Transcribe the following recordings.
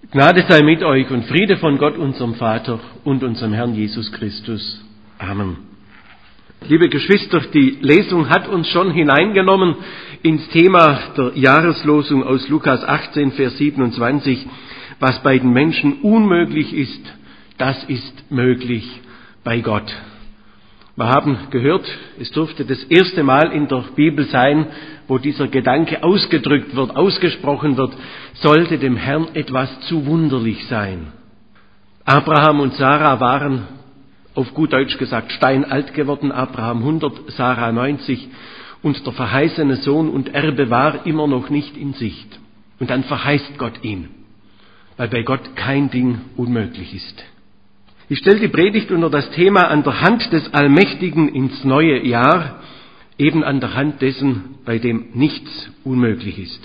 Gnade sei mit euch und Friede von Gott, unserem Vater und unserem Herrn Jesus Christus. Amen. Liebe Geschwister, die Lesung hat uns schon hineingenommen ins Thema der Jahreslosung aus Lukas 18, Vers 27. Was bei den Menschen unmöglich ist, das ist möglich bei Gott. Wir haben gehört, es durfte das erste Mal in der Bibel sein, wo dieser Gedanke ausgedrückt wird, ausgesprochen wird, sollte dem Herrn etwas zu wunderlich sein. Abraham und Sarah waren, auf gut Deutsch gesagt, steinalt geworden, Abraham 100, Sarah 90, und der verheißene Sohn und Erbe war immer noch nicht in Sicht. Und dann verheißt Gott ihn, weil bei Gott kein Ding unmöglich ist. Ich stelle die Predigt unter das Thema an der Hand des Allmächtigen ins neue Jahr, eben an der Hand dessen, bei dem nichts unmöglich ist.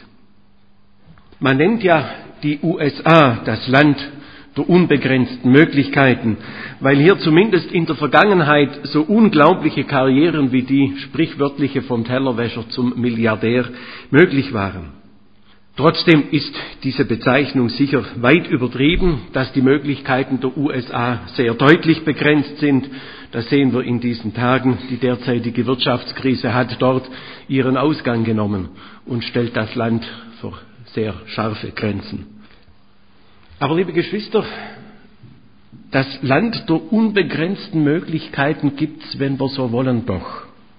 Man nennt ja die USA das Land der unbegrenzten Möglichkeiten, weil hier zumindest in der Vergangenheit so unglaubliche Karrieren wie die sprichwörtliche vom Tellerwäscher zum Milliardär möglich waren. Trotzdem ist diese Bezeichnung sicher weit übertrieben, dass die Möglichkeiten der USA sehr deutlich begrenzt sind. Das sehen wir in diesen Tagen. Die derzeitige Wirtschaftskrise hat dort ihren Ausgang genommen und stellt das Land vor sehr scharfe Grenzen. Aber liebe Geschwister, das Land der unbegrenzten Möglichkeiten gibt's, wenn wir so wollen, doch.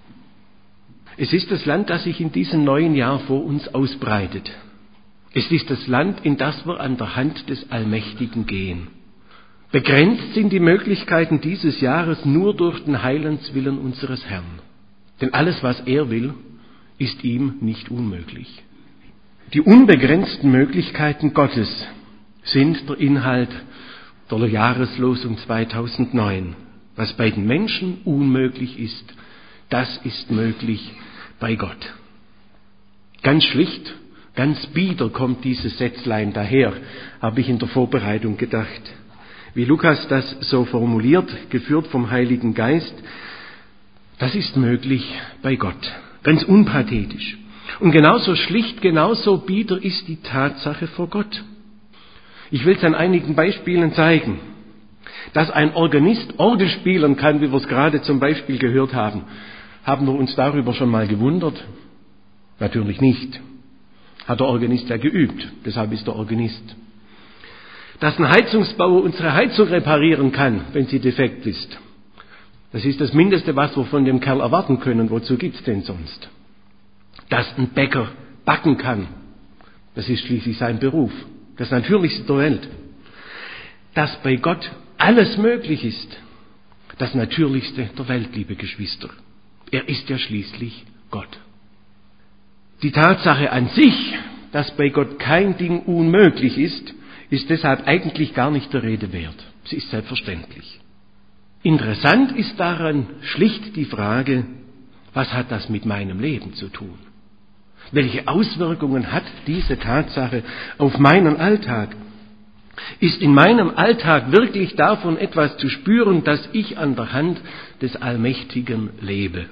Es ist das Land, das sich in diesem neuen Jahr vor uns ausbreitet. Es ist das Land, in das wir an der Hand des Allmächtigen gehen. Begrenzt sind die Möglichkeiten dieses Jahres nur durch den Heilandswillen unseres Herrn. Denn alles, was er will, ist ihm nicht unmöglich. Die unbegrenzten Möglichkeiten Gottes sind der Inhalt der Jahreslosung 2009. Was bei den Menschen unmöglich ist, das ist möglich bei Gott. Ganz schlicht, ganz bieder kommt dieses Sätzlein daher, habe ich in der Vorbereitung gedacht. Wie Lukas das so formuliert, geführt vom Heiligen Geist, das ist möglich bei Gott. Ganz unpathetisch. Und genauso schlicht, genauso bieder ist die Tatsache vor Gott. Ich will es an einigen Beispielen zeigen. Dass ein Organist Orgel spielen kann, wie wir es gerade zum Beispiel gehört haben, haben wir uns darüber schon mal gewundert? Natürlich nicht. Hat der Organist ja geübt, deshalb ist er Organist. Dass ein Heizungsbauer unsere Heizung reparieren kann, wenn sie defekt ist, das ist das Mindeste, was wir von dem Kerl erwarten können. Wozu gibt's denn sonst? Dass ein Bäcker backen kann, das ist schließlich sein Beruf, das Natürlichste der Welt. Dass bei Gott alles möglich ist, das Natürlichste der Welt, liebe Geschwister. Er ist ja schließlich Gott. Die Tatsache an sich, dass bei Gott kein Ding unmöglich ist, ist deshalb eigentlich gar nicht der Rede wert. Sie ist selbstverständlich. Interessant ist daran schlicht die Frage, was hat das mit meinem Leben zu tun? Welche Auswirkungen hat diese Tatsache auf meinen Alltag? Ist in meinem Alltag wirklich davon etwas zu spüren, dass ich an der Hand des Allmächtigen lebe?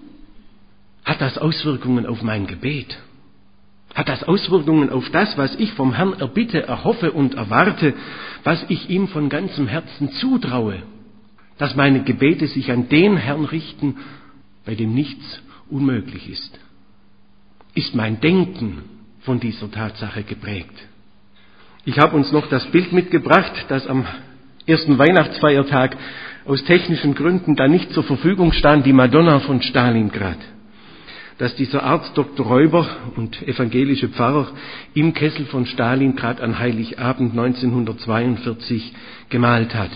Hat das Auswirkungen auf mein Gebet? Hat das Auswirkungen auf das, was ich vom Herrn erbitte, erhoffe und erwarte, was ich ihm von ganzem Herzen zutraue? Dass meine Gebete sich an den Herrn richten, bei dem nichts unmöglich ist. Ist mein Denken von dieser Tatsache geprägt? Ich habe uns noch das Bild mitgebracht, das am ersten Weihnachtsfeiertag aus technischen Gründen da nicht zur Verfügung stand, die Madonna von Stalingrad, dass dieser Arzt Dr. Räuber und evangelische Pfarrer im Kessel von Stalingrad an Heiligabend 1942 gemalt hat.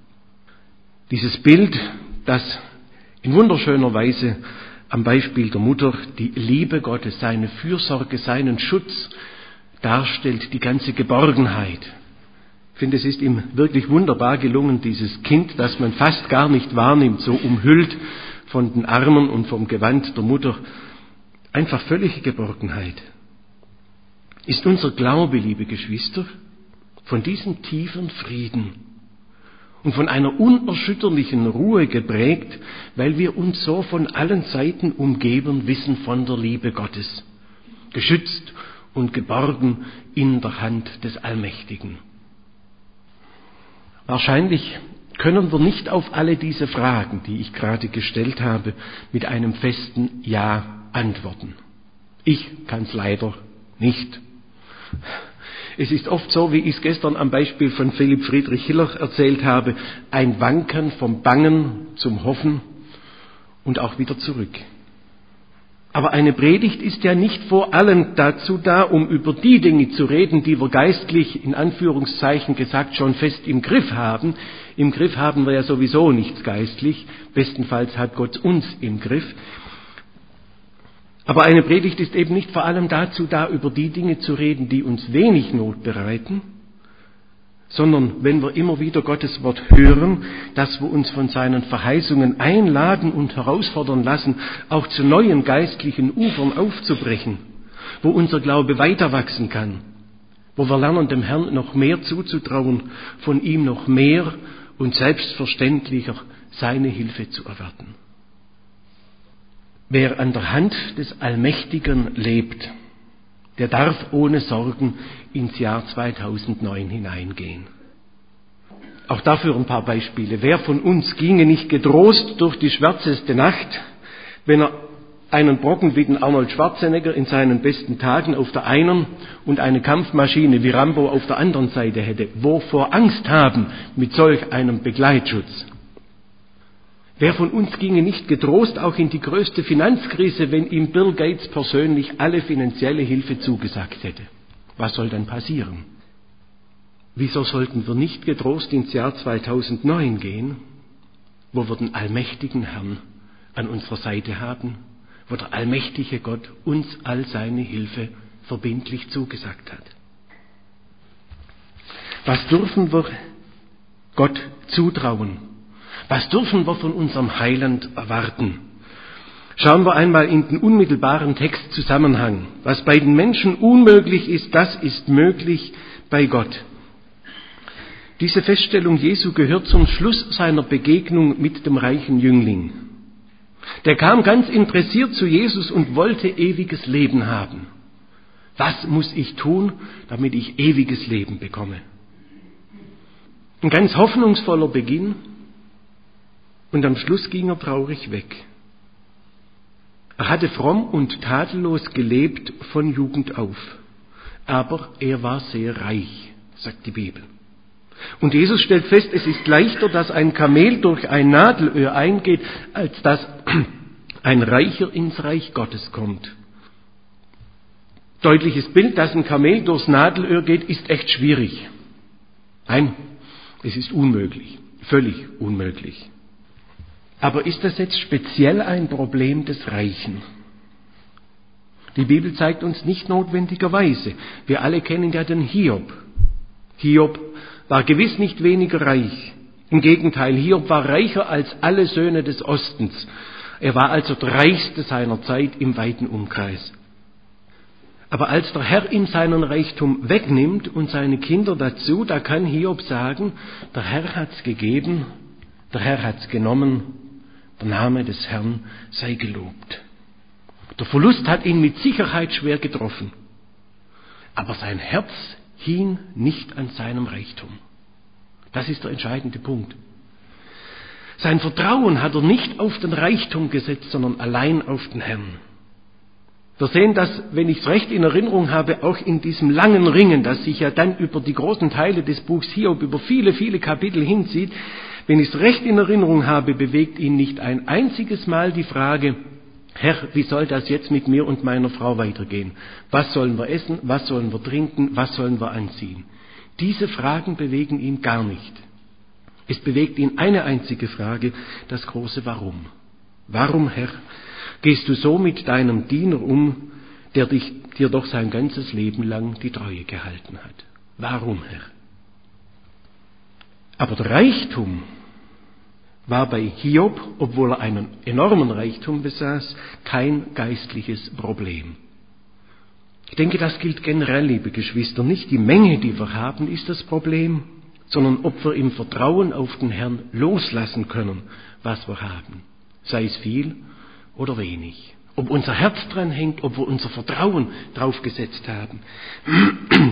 Dieses Bild, das in wunderschöner Weise am Beispiel der Mutter die Liebe Gottes, seine Fürsorge, seinen Schutz darstellt, die ganze Geborgenheit. Ich finde, es ist ihm wirklich wunderbar gelungen, dieses Kind, das man fast gar nicht wahrnimmt, so umhüllt von den Armen und vom Gewand der Mutter, einfach völlige Geborgenheit. Ist unser Glaube, liebe Geschwister, von diesem tiefen Frieden und von einer unerschütterlichen Ruhe geprägt, weil wir uns so von allen Seiten umgeben wissen von der Liebe Gottes, geschützt und geborgen in der Hand des Allmächtigen. Wahrscheinlich können wir nicht auf alle diese Fragen, die ich gerade gestellt habe, mit einem festen Ja antworten. Ich kann es leider nicht. Es ist oft so, wie ich es gestern am Beispiel von Philipp Friedrich Hiller erzählt habe, ein Wanken vom Bangen zum Hoffen und auch wieder zurück. Aber eine Predigt ist ja nicht vor allem dazu da, um über die Dinge zu reden, die wir geistlich, in Anführungszeichen gesagt, schon fest im Griff haben. Im Griff haben wir ja sowieso nichts geistlich. Bestenfalls hat Gott uns im Griff. Aber eine Predigt ist eben nicht vor allem dazu da, über die Dinge zu reden, die uns wenig Not bereiten, sondern wenn wir immer wieder Gottes Wort hören, dass wir uns von seinen Verheißungen einladen und herausfordern lassen, auch zu neuen geistlichen Ufern aufzubrechen, wo unser Glaube weiter wachsen kann, wo wir lernen, dem Herrn noch mehr zuzutrauen, von ihm noch mehr und selbstverständlicher seine Hilfe zu erwarten. Wer an der Hand des Allmächtigen lebt, der darf ohne Sorgen ins Jahr 2009 hineingehen. Auch dafür ein paar Beispiele. Wer von uns ginge nicht getrost durch die schwärzeste Nacht, wenn er einen Brocken wie den Arnold Schwarzenegger in seinen besten Tagen auf der einen und eine Kampfmaschine wie Rambo auf der anderen Seite hätte? Wovor Angst haben mit solch einem Begleitschutz? Wer von uns ginge nicht getrost auch in die größte Finanzkrise, wenn ihm Bill Gates persönlich alle finanzielle Hilfe zugesagt hätte? Was soll dann passieren? Wieso sollten wir nicht getrost ins Jahr 2009 gehen, wo wir den allmächtigen Herrn an unserer Seite haben, wo der allmächtige Gott uns all seine Hilfe verbindlich zugesagt hat? Was dürfen wir Gott zutrauen? Was dürfen wir von unserem Heiland erwarten? Schauen wir einmal in den unmittelbaren Textzusammenhang. Was bei den Menschen unmöglich ist, das ist möglich bei Gott. Diese Feststellung Jesu gehört zum Schluss seiner Begegnung mit dem reichen Jüngling. Der kam ganz interessiert zu Jesus und wollte ewiges Leben haben. Was muss ich tun, damit ich ewiges Leben bekomme? Ein ganz hoffnungsvoller Beginn. Und am Schluss ging er traurig weg. Er hatte fromm und tadellos gelebt von Jugend auf. Aber er war sehr reich, sagt die Bibel. Und Jesus stellt fest, es ist leichter, dass ein Kamel durch ein Nadelöhr eingeht, als dass ein Reicher ins Reich Gottes kommt. Deutliches Bild, dass ein Kamel durchs Nadelöhr geht, ist echt schwierig. Nein, es ist unmöglich, völlig unmöglich. Aber ist das jetzt speziell ein Problem des Reichen? Die Bibel zeigt uns nicht notwendigerweise. Wir alle kennen ja den Hiob. Hiob war gewiss nicht weniger reich. Im Gegenteil, Hiob war reicher als alle Söhne des Ostens. Er war also der Reichste seiner Zeit im weiten Umkreis. Aber als der Herr ihm seinen Reichtum wegnimmt und seine Kinder dazu, da kann Hiob sagen, der Herr hat's gegeben, der Herr hat's genommen, der Name des Herrn sei gelobt. Der Verlust hat ihn mit Sicherheit schwer getroffen. Aber sein Herz hing nicht an seinem Reichtum. Das ist der entscheidende Punkt. Sein Vertrauen hat er nicht auf den Reichtum gesetzt, sondern allein auf den Herrn. Wir sehen das, wenn ich es recht in Erinnerung habe, auch in diesem langen Ringen, das sich ja dann über die großen Teile des Buchs Hiob, über viele, viele Kapitel hinzieht. Wenn ich es recht in Erinnerung habe, bewegt ihn nicht ein einziges Mal die Frage, Herr, wie soll das jetzt mit mir und meiner Frau weitergehen? Was sollen wir essen? Was sollen wir trinken? Was sollen wir anziehen? Diese Fragen bewegen ihn gar nicht. Es bewegt ihn eine einzige Frage, das große Warum. Warum, Herr, gehst du so mit deinem Diener um, der dir doch sein ganzes Leben lang die Treue gehalten hat? Warum, Herr? Aber der Reichtum war bei Hiob, obwohl er einen enormen Reichtum besaß, kein geistliches Problem. Ich denke, das gilt generell, liebe Geschwister. Nicht die Menge, die wir haben, ist das Problem, sondern ob wir im Vertrauen auf den Herrn loslassen können, was wir haben. Sei es viel oder wenig. Ob unser Herz dran hängt, ob wir unser Vertrauen drauf gesetzt haben.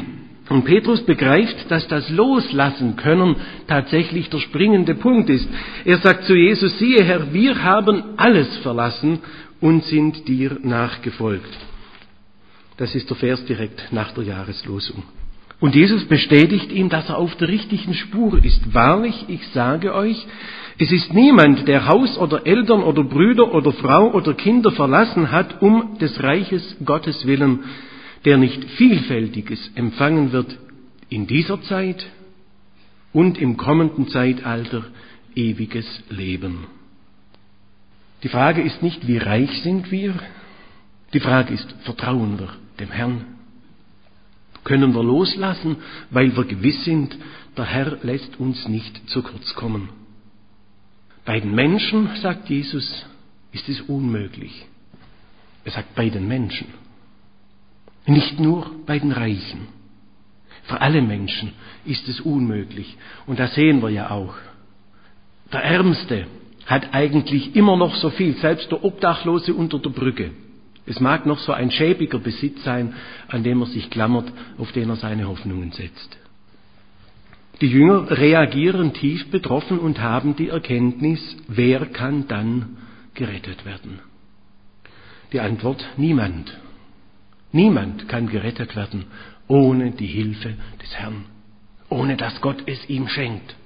Und Petrus begreift, dass das Loslassen können tatsächlich der springende Punkt ist. Er sagt zu Jesus, siehe Herr, wir haben alles verlassen und sind dir nachgefolgt. Das ist der Vers direkt nach der Jahreslosung. Und Jesus bestätigt ihm, dass er auf der richtigen Spur ist. Wahrlich, ich sage euch, es ist niemand, der Haus oder Eltern oder Brüder oder Frau oder Kinder verlassen hat, um des Reiches Gottes willen, der nicht Vielfältiges empfangen wird in dieser Zeit und im kommenden Zeitalter ewiges Leben. Die Frage ist nicht, wie reich sind wir? Die Frage ist, vertrauen wir dem Herrn? Können wir loslassen, weil wir gewiss sind, der Herr lässt uns nicht zu kurz kommen? Bei den Menschen, sagt Jesus, ist es unmöglich. Er sagt bei den Menschen. Nicht nur bei den Reichen. Für alle Menschen ist es unmöglich. Und das sehen wir ja auch. Der Ärmste hat eigentlich immer noch so viel, selbst der Obdachlose unter der Brücke. Es mag noch so ein schäbiger Besitz sein, an dem er sich klammert, auf den er seine Hoffnungen setzt. Die Jünger reagieren tief betroffen und haben die Erkenntnis, wer kann dann gerettet werden? Die Antwort, niemand. Niemand kann gerettet werden ohne die Hilfe des Herrn, ohne dass Gott es ihm schenkt.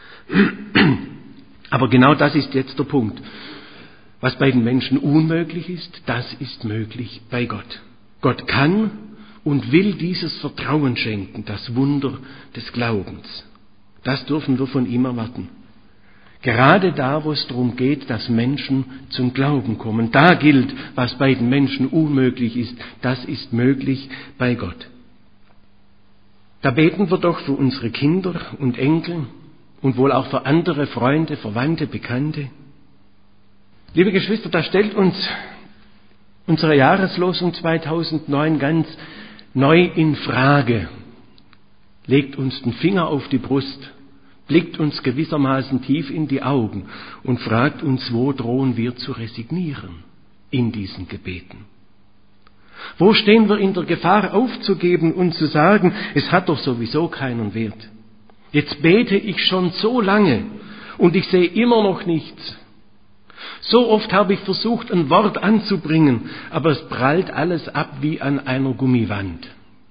Aber genau das ist jetzt der Punkt. Was bei den Menschen unmöglich ist, das ist möglich bei Gott. Gott kann und will dieses Vertrauen schenken, das Wunder des Glaubens. Das dürfen wir von ihm erwarten. Gerade da, wo es darum geht, dass Menschen zum Glauben kommen, da gilt, was bei den Menschen unmöglich ist, das ist möglich bei Gott. Da beten wir doch für unsere Kinder und Enkel und wohl auch für andere Freunde, Verwandte, Bekannte. Liebe Geschwister, da stellt uns unsere Jahreslosung 2009 ganz neu in Frage, legt uns den Finger auf die Brust, blickt uns gewissermaßen tief in die Augen und fragt uns, wo drohen wir zu resignieren in diesen Gebeten? Wo stehen wir in der Gefahr aufzugeben und zu sagen, es hat doch sowieso keinen Wert. Jetzt bete ich schon so lange und ich sehe immer noch nichts. So oft habe ich versucht, ein Wort anzubringen, aber es prallt alles ab wie an einer Gummiwand.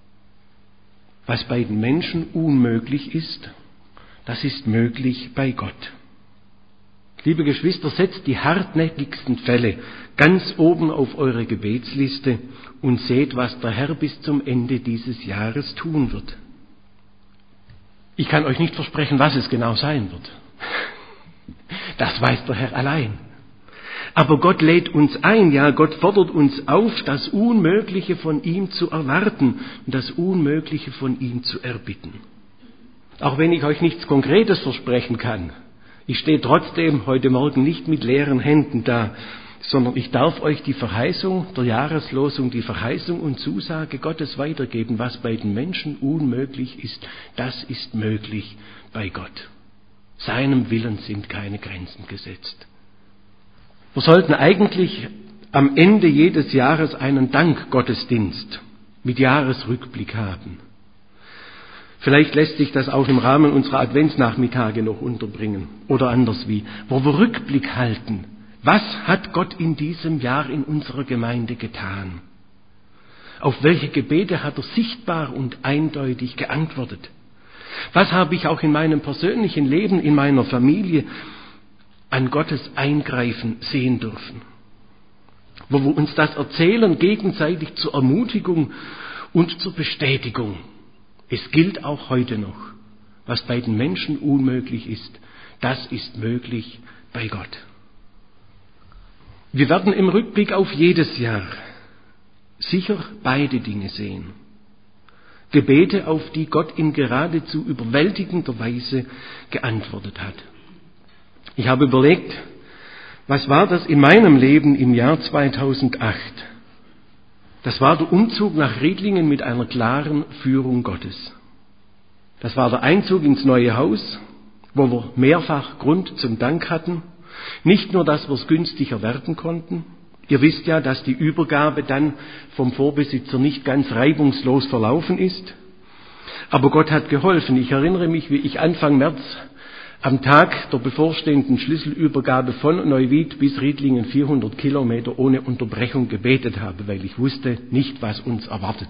Was bei den Menschen unmöglich ist, das ist möglich bei Gott. Liebe Geschwister, setzt die hartnäckigsten Fälle ganz oben auf eure Gebetsliste und seht, was der Herr bis zum Ende dieses Jahres tun wird. Ich kann euch nicht versprechen, was es genau sein wird. Das weiß der Herr allein. Aber Gott lädt uns ein, ja, Gott fordert uns auf, das Unmögliche von ihm zu erwarten und das Unmögliche von ihm zu erbitten. Auch wenn ich euch nichts Konkretes versprechen kann, ich stehe trotzdem heute Morgen nicht mit leeren Händen da, sondern ich darf euch die Verheißung der Jahreslosung, die Verheißung und Zusage Gottes weitergeben. Was bei den Menschen unmöglich ist, das ist möglich bei Gott. Seinem Willen sind keine Grenzen gesetzt. Wir sollten eigentlich am Ende jedes Jahres einen Dankgottesdienst mit Jahresrückblick haben. Vielleicht lässt sich das auch im Rahmen unserer Adventsnachmittage noch unterbringen oder anders wie, wo wir Rückblick halten. Was hat Gott in diesem Jahr in unserer Gemeinde getan? Auf welche Gebete hat er sichtbar und eindeutig geantwortet? Was habe ich auch in meinem persönlichen Leben, in meiner Familie an Gottes Eingreifen sehen dürfen? Wo wir uns das erzählen, gegenseitig zur Ermutigung und zur Bestätigung. Es gilt auch heute noch, was bei den Menschen unmöglich ist, das ist möglich bei Gott. Wir werden im Rückblick auf jedes Jahr sicher beide Dinge sehen. Gebete, auf die Gott in geradezu überwältigender Weise geantwortet hat. Ich habe überlegt, was war das in meinem Leben im Jahr 2008? Das war der Umzug nach Riedlingen mit einer klaren Führung Gottes. Das war der Einzug ins neue Haus, wo wir mehrfach Grund zum Dank hatten. Nicht nur, dass wir es günstig erwerben konnten. Ihr wisst ja, dass die Übergabe dann vom Vorbesitzer nicht ganz reibungslos verlaufen ist. Aber Gott hat geholfen. Ich erinnere mich, wie ich Anfang März am Tag der bevorstehenden Schlüsselübergabe von Neuwied bis Riedlingen 400 Kilometer ohne Unterbrechung gebetet habe, weil ich wusste nicht, was uns erwartet.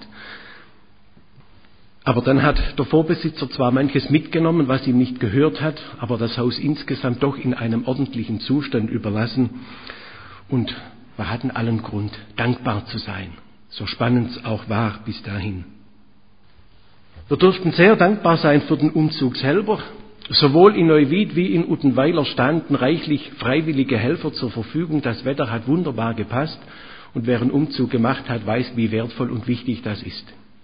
Aber dann hat der Vorbesitzer zwar manches mitgenommen, was ihm nicht gehört hat, aber das Haus insgesamt doch in einem ordentlichen Zustand überlassen. Und wir hatten allen Grund, dankbar zu sein, so spannend es auch war bis dahin. Wir durften sehr dankbar sein für den Umzug selber. Sowohl in Neuwied wie in Uttenweiler standen reichlich freiwillige Helfer zur Verfügung. Das Wetter hat wunderbar gepasst und wer einen Umzug gemacht hat, weiß, wie wertvoll und wichtig das ist.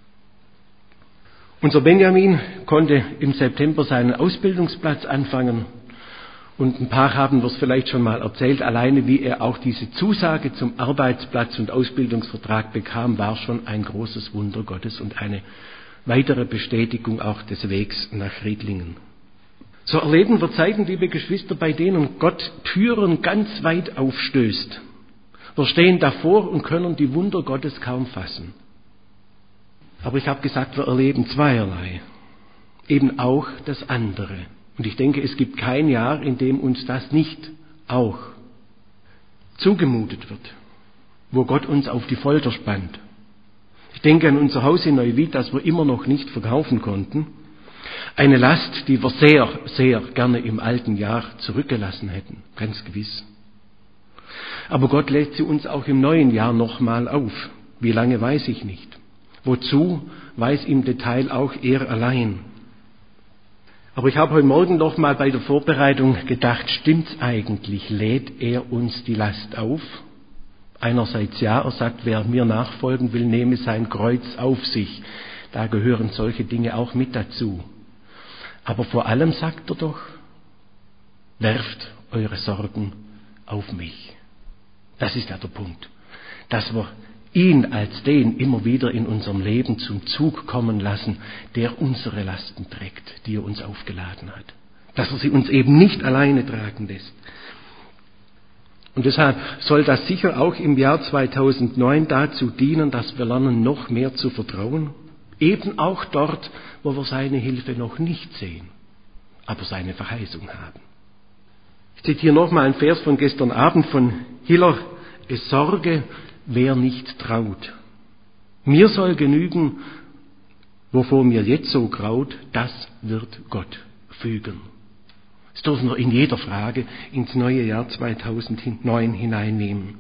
Unser Benjamin konnte im September seinen Ausbildungsplatz anfangen und ein paar haben wir es vielleicht schon mal erzählt. Alleine wie er auch diese Zusage zum Arbeitsplatz und Ausbildungsvertrag bekam, war schon ein großes Wunder Gottes und eine weitere Bestätigung auch des Wegs nach Riedlingen. So erleben wir Zeiten, liebe Geschwister, bei denen Gott Türen ganz weit aufstößt. Wir stehen davor und können die Wunder Gottes kaum fassen. Aber ich habe gesagt, wir erleben zweierlei. Eben auch das andere. Und ich denke, es gibt kein Jahr, in dem uns das nicht auch zugemutet wird, wo Gott uns auf die Folter spannt. Ich denke an unser Haus in Neuwied, das wir immer noch nicht verkaufen konnten. Eine Last, die wir sehr, sehr gerne im alten Jahr zurückgelassen hätten, ganz gewiss. Aber Gott lädt sie uns auch im neuen Jahr nochmal auf. Wie lange, weiß ich nicht. Wozu, weiß im Detail auch er allein. Aber ich habe heute Morgen noch mal bei der Vorbereitung gedacht, stimmt's eigentlich? Lädt er uns die Last auf? Einerseits ja, er sagt, wer mir nachfolgen will, nehme sein Kreuz auf sich. Da gehören solche Dinge auch mit dazu. Aber vor allem sagt er doch, werft eure Sorgen auf mich. Das ist ja der Punkt, dass wir ihn als den immer wieder in unserem Leben zum Zug kommen lassen, der unsere Lasten trägt, die er uns aufgeladen hat. Dass er sie uns eben nicht alleine tragen lässt. Und deshalb soll das sicher auch im Jahr 2009 dazu dienen, dass wir lernen, noch mehr zu vertrauen. Eben auch dort, wo wir seine Hilfe noch nicht sehen, aber seine Verheißung haben. Ich zitiere nochmal einen Vers von gestern Abend von Hiller. Es sorge, wer nicht traut. Mir soll genügen, wovor mir jetzt so graut, das wird Gott fügen. Das dürfen wir in jeder Frage ins neue Jahr 2009 hineinnehmen.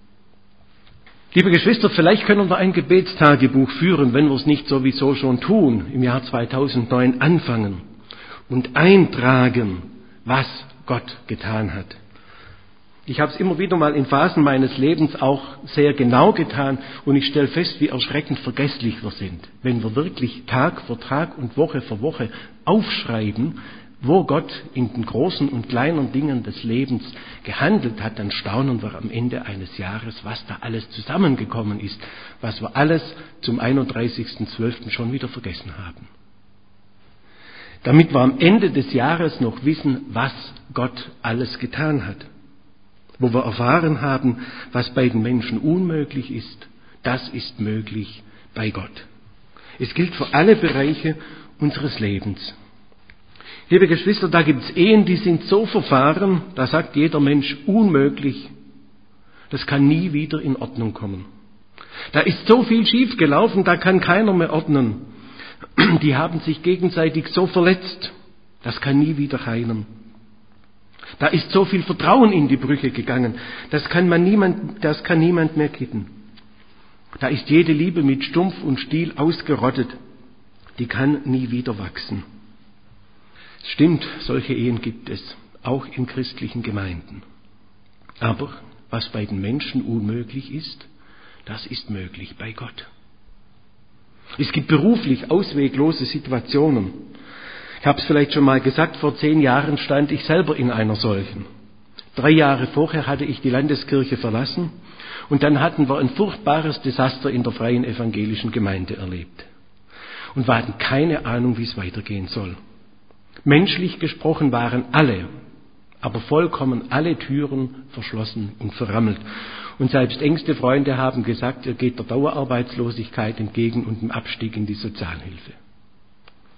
Liebe Geschwister, vielleicht können wir ein Gebetstagebuch führen, wenn wir es nicht sowieso schon tun, im Jahr 2009 anfangen und eintragen, was Gott getan hat. Ich habe es immer wieder mal in Phasen meines Lebens auch sehr genau getan und ich stelle fest, wie erschreckend vergesslich wir sind. Wenn wir wirklich Tag für Tag und Woche für Woche aufschreiben, wo Gott in den großen und kleinen Dingen des Lebens gehandelt hat, dann staunen wir am Ende eines Jahres, was da alles zusammengekommen ist, was wir alles zum 31.12. schon wieder vergessen haben. Damit wir am Ende des Jahres noch wissen, was Gott alles getan hat. Wo wir erfahren haben, was bei den Menschen unmöglich ist, das ist möglich bei Gott. Es gilt für alle Bereiche unseres Lebens. Liebe Geschwister, da gibt es Ehen, die sind so verfahren, da sagt jeder Mensch unmöglich, das kann nie wieder in Ordnung kommen. Da ist so viel schiefgelaufen, da kann keiner mehr ordnen. Die haben sich gegenseitig so verletzt, das kann nie wieder heilen. Da ist so viel Vertrauen in die Brüche gegangen, das kann niemand mehr kitten. Da ist jede Liebe mit Stumpf und Stiel ausgerottet, die kann nie wieder wachsen. Es stimmt, solche Ehen gibt es, auch in christlichen Gemeinden. Aber was bei den Menschen unmöglich ist, das ist möglich bei Gott. Es gibt beruflich ausweglose Situationen. Ich habe es vielleicht schon mal gesagt, vor 10 Jahren stand ich selber in einer solchen. 3 Jahre vorher hatte ich die Landeskirche verlassen und dann hatten wir ein furchtbares Desaster in der Freien Evangelischen Gemeinde erlebt. Und wir hatten keine Ahnung, wie es weitergehen soll. Menschlich gesprochen waren alle, aber vollkommen alle Türen verschlossen und verrammelt. Und selbst engste Freunde haben gesagt, ihr geht der Dauerarbeitslosigkeit entgegen und dem Abstieg in die Sozialhilfe.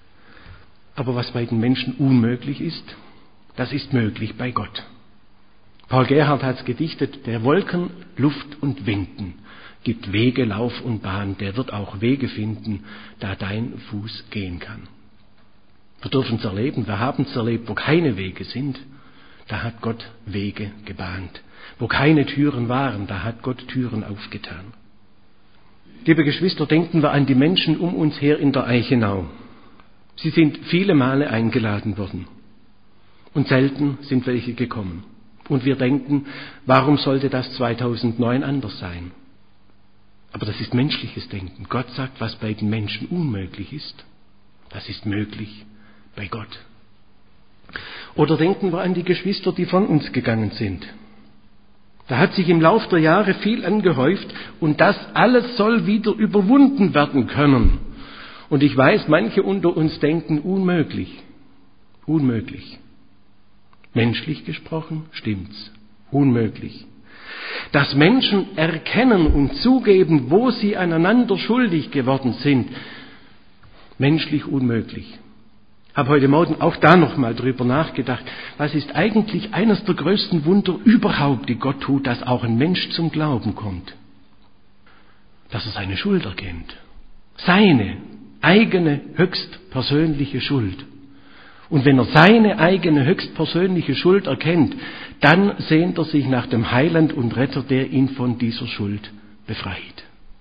Aber was bei den Menschen unmöglich ist, das ist möglich bei Gott. Paul Gerhardt hat es gedichtet: Der Wolken, Luft und Winden gibt Wege, Lauf und Bahn, der wird auch Wege finden, da dein Fuß gehen kann. Wir dürfen es erleben, wir haben es erlebt, wo keine Wege sind, da hat Gott Wege gebahnt. Wo keine Türen waren, da hat Gott Türen aufgetan. Liebe Geschwister, denken wir an die Menschen um uns her in der Eichenau. Sie sind viele Male eingeladen worden und selten sind welche gekommen. Und wir denken, warum sollte das 2009 anders sein? Aber das ist menschliches Denken. Gott sagt, was bei den Menschen unmöglich ist, das ist möglich bei Gott. Oder denken wir an die Geschwister, die von uns gegangen sind. Da hat sich im Lauf der Jahre viel angehäuft und das alles soll wieder überwunden werden können. Und ich weiß, manche unter uns denken, unmöglich. Unmöglich. Menschlich gesprochen stimmt's. Unmöglich. Dass Menschen erkennen und zugeben, wo sie aneinander schuldig geworden sind, menschlich unmöglich. Ich habe heute Morgen auch da nochmal drüber nachgedacht. Was ist eigentlich eines der größten Wunder überhaupt, die Gott tut, dass auch ein Mensch zum Glauben kommt? Dass er seine Schuld erkennt. Seine eigene höchstpersönliche Schuld. Und wenn er seine eigene höchstpersönliche Schuld erkennt, dann sehnt er sich nach dem Heiland und Retter, der ihn von dieser Schuld befreit.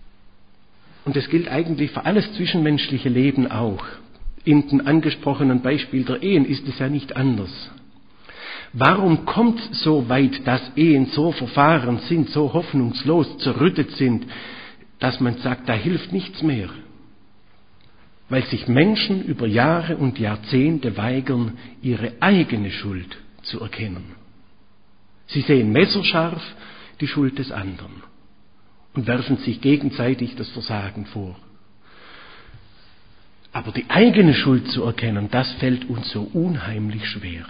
Und das gilt eigentlich für alles zwischenmenschliche Leben auch. In dem angesprochenen Beispiel der Ehen ist es ja nicht anders. Warum kommt es so weit, dass Ehen so verfahren sind, so hoffnungslos zerrüttet sind, dass man sagt, da hilft nichts mehr? Weil sich Menschen über Jahre und Jahrzehnte weigern, ihre eigene Schuld zu erkennen. Sie sehen messerscharf die Schuld des anderen und werfen sich gegenseitig das Versagen vor. Aber die eigene Schuld zu erkennen, das fällt uns so unheimlich schwer.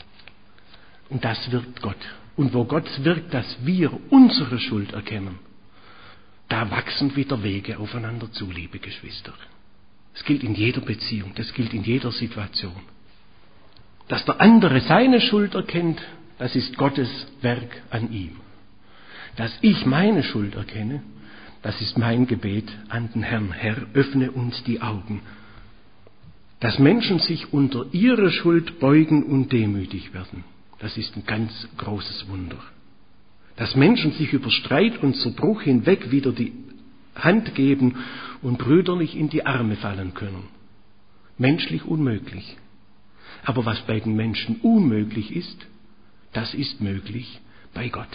Und das wirkt Gott. Und wo Gott wirkt, dass wir unsere Schuld erkennen, da wachsen wieder Wege aufeinander zu, liebe Geschwister. Das gilt in jeder Beziehung, das gilt in jeder Situation. Dass der andere seine Schuld erkennt, das ist Gottes Werk an ihm. Dass ich meine Schuld erkenne, das ist mein Gebet an den Herrn. Herr, öffne uns die Augen. Dass Menschen sich unter ihre Schuld beugen und demütig werden, das ist ein ganz großes Wunder. Dass Menschen sich über Streit und Zerbruch hinweg wieder die Hand geben und brüderlich in die Arme fallen können. Menschlich unmöglich. Aber was bei den Menschen unmöglich ist, das ist möglich bei Gott.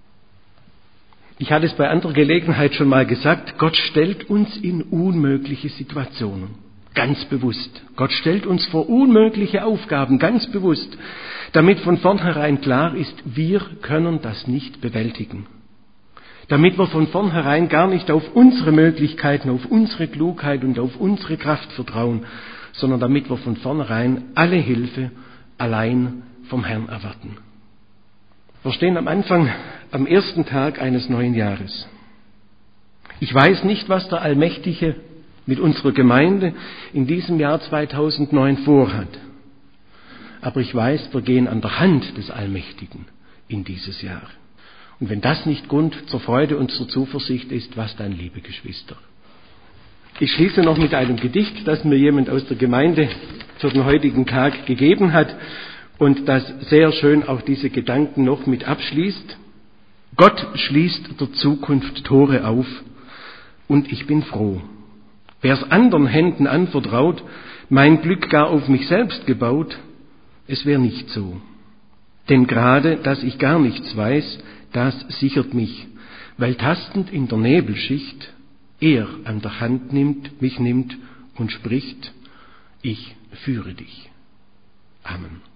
Ich hatte es bei anderer Gelegenheit schon mal gesagt, Gott stellt uns in unmögliche Situationen. Ganz bewusst. Gott stellt uns vor unmögliche Aufgaben, ganz bewusst, damit von vornherein klar ist, wir können das nicht bewältigen. Damit wir von vornherein gar nicht auf unsere Möglichkeiten, auf unsere Klugheit und auf unsere Kraft vertrauen, sondern damit wir von vornherein alle Hilfe allein vom Herrn erwarten. Wir stehen am Anfang, am ersten Tag eines neuen Jahres. Ich weiß nicht, was der Allmächtige mit unserer Gemeinde in diesem Jahr 2009 vorhat. Aber ich weiß, wir gehen an der Hand des Allmächtigen in dieses Jahr. Und wenn das nicht Grund zur Freude und zur Zuversicht ist, was dann, liebe Geschwister? Ich schließe noch mit einem Gedicht, das mir jemand aus der Gemeinde für den heutigen Tag gegeben hat und das sehr schön auch diese Gedanken noch mit abschließt. Gott schließt der Zukunft Tore auf und ich bin froh. Wer's anderen Händen anvertraut, mein Glück gar auf mich selbst gebaut, es wär nicht so. Denn gerade, dass ich gar nichts weiß, das sichert mich, weil tastend in der Nebelschicht er an der Hand mich nimmt und spricht, ich führe dich. Amen.